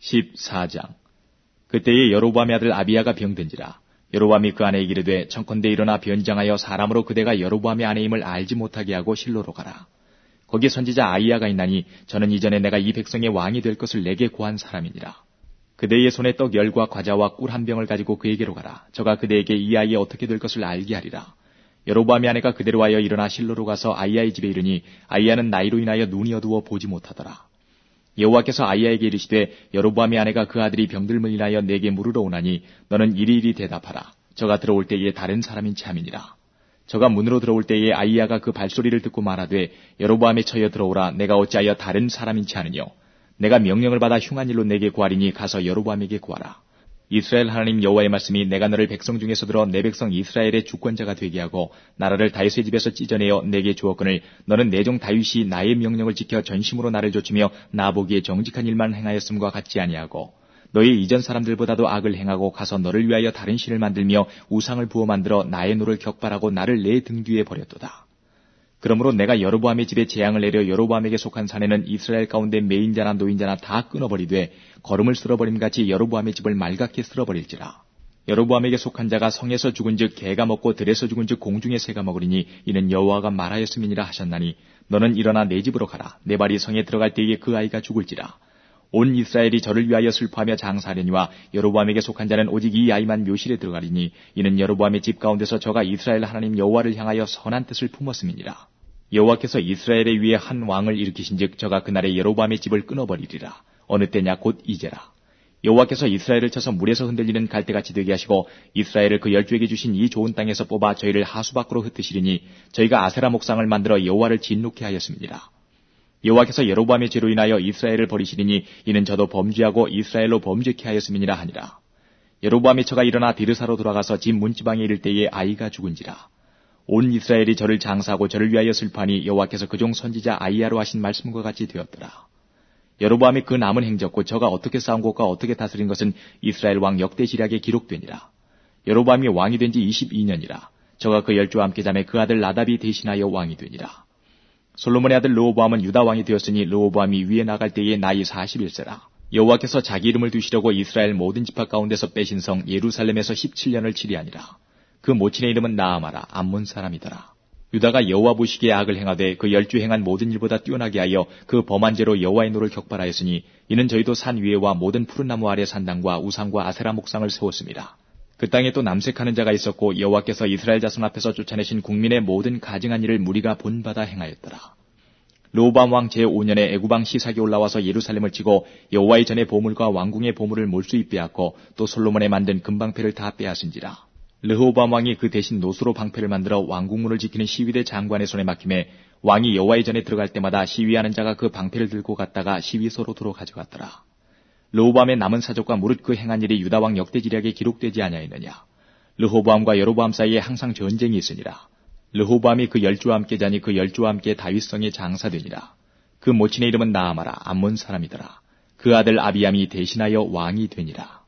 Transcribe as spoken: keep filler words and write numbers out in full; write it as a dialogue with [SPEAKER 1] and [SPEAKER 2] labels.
[SPEAKER 1] 십사 장. 그때에 여로보암의 아들 아비야가 병든지라. 여로보암이 그 아내에게 이르되 청컨대 일어나 변장하여 사람으로 그대가 여로보암의 아내임을 알지 못하게 하고 실로로 가라. 거기 선지자 아이야가 있나니 저는 이전에 내가 이 백성의 왕이 될 것을 내게 고한 사람이니라. 그대의 손에 떡 열과 과자와 꿀 한 병을 가지고 그에게로 가라. 저가 그대에게 이 아이의 어떻게 될 것을 알게 하리라. 여로보암의 아내가 그대로 하여 일어나 실로로 가서 아이야의 집에 이르니 아이야는 나이로 인하여 눈이 어두워 보지 못하더라. 여호와께서 아이야에게 이르시되 여로보암의 아내가 그 아들이 병들음을 인하여 내게 물으러 오나니 너는 이리이리 대답하라. 저가 들어올 때에 다른 사람인 참이니라. 저가 문으로 들어올 때에 아이야가 그 발소리를 듣고 말하되 여로보암의 처여 들어오라. 내가 어찌하여 다른 사람인지 아느뇨. 내가 명령을 받아 흉한 일로 내게 구하리니 가서 여로보암에게 구하라. 이스라엘 하나님 여호와의 말씀이 내가 너를 백성 중에서 들어 내 백성 이스라엘의 주권자가 되게 하고 나라를 다윗의 집에서 찢어내어 내게 주었거늘 너는 내 종 다윗이 나의 명령을 지켜 전심으로 나를 좇으며 나보기에 정직한 일만 행하였음과 같지 아니하고 너희 이전 사람들보다도 악을 행하고 가서 너를 위하여 다른 신을 만들며 우상을 부어 만들어 나의 노를 격발하고 나를 내 등 뒤에 버렸도다. 그러므로 내가 여로보암의 집에 재앙을 내려 여로보암에게 속한 사내는 이스라엘 가운데 매인자나 노인자나 다 끊어버리되 거름을 쓸어버림같이 여로보암의 집을 말갛게 쓸어버릴지라. 여로보암에게 속한 자가 성에서 죽은즉 개가 먹고 들에서 죽은즉 공중의 새가 먹으리니 이는 여호와가 말하였음이니라 하셨나니 너는 일어나 내 집으로 가라. 내 발이 성에 들어갈 때에 그 아이가 죽을지라. 온 이스라엘이 저를 위하여 슬퍼하며 장사하려니와 여로보암에게 속한 자는 오직 이 아이만 묘실에 들어가리니 이는 여로보암의 집 가운데서 저가 이스라엘 하나님 여호와를 향하여 선한 뜻을 품었음이니라. 여호와께서 이스라엘의 위에 한 왕을 일으키신즉 저가 그날에 여로보암의 집을 끊어버리리라. 어느 때냐 곧 이제라. 여호와께서 이스라엘을 쳐서 물에서 흔들리는 갈대같이 되게 하시고 이스라엘을 그 열주에게 주신 이 좋은 땅에서 뽑아 저희를 하수 밖으로 흩으시리니 저희가 아세라 목상을 만들어 여호와를 진노케 하였습니다. 여호와께서 여로보암의 죄로 인하여 이스라엘을 버리시리니 이는 저도 범죄하고 이스라엘로 범죄케 하였음이니라 하니라. 여로보암의 처가 일어나 디르사로 돌아가서 집 문지방에 이를 때에 아이가 죽은지라. 온 이스라엘이 저를 장사하고 저를 위하여 슬퍼하니 여호와께서 그종 선지자 아이야로 하신 말씀과 같이 되었더라. 여로보암이 그 남은 행적 곧 저가 어떻게 싸운 것과 어떻게 다스린 것은 이스라엘 왕 역대지략에 기록되니라. 여로보암이 왕이 된 지 이십이 년이라. 저가 그 열주와 함께 잠에 그 아들 나답이 대신하여 왕이 되니라. 솔로몬의 아들 르호보암은 유다 왕이 되었으니 르호보암이 위에 나갈 때에 나이 사십일 세라. 여호와께서 자기 이름을 두시려고 이스라엘 모든 지파 가운데서 빼신 성 예루살렘에서 십칠 년을 치리하니라. 그 모친의 이름은 나아마라. 암몬 사람이더라. 유다가 여호와 보시기에 악을 행하되 그 열주 행한 모든 일보다 뛰어나게 하여 그 범한 죄로 여호와의 노를 격발하였으니 이는 저희도 산 위에와 모든 푸른 나무 아래 산당과 우상과 아세라 목상을 세웠습니다. 그 땅에 또 남색하는 자가 있었고 여호와께서 이스라엘 자손 앞에서 쫓아내신 국민의 모든 가증한 일을 무리가 본받아 행하였더라. 르호보암 왕 제오 년에 애구방 시삭이 올라와서 예루살렘을 치고 여호와의 전의 보물과 왕궁의 보물을 몰수히 빼앗고 또 솔로몬의 만든 금방패를 다 빼앗은지라. 르호보암 왕이 그 대신 노수로 방패를 만들어 왕궁문을 지키는 시위대 장관의 손에 맡김에 왕이 여호와의 전에 들어갈 때마다 시위하는 자가 그 방패를 들고 갔다가 시위소로 도로 가져갔더라. 르호보암의 남은 사족과 무릇 그 행한 일이 유다 왕 역대지략에 기록되지 아니하였느냐. 르호보암과 여로보암 사이에 항상 전쟁이 있으니라. 르호보암이 그 열주와 함께 자니 그 열주와 함께 다윗성에 장사되니라. 그 모친의 이름은 나아마라. 암몬 사람이더라. 그 아들 아비암이 대신하여 왕이 되니라.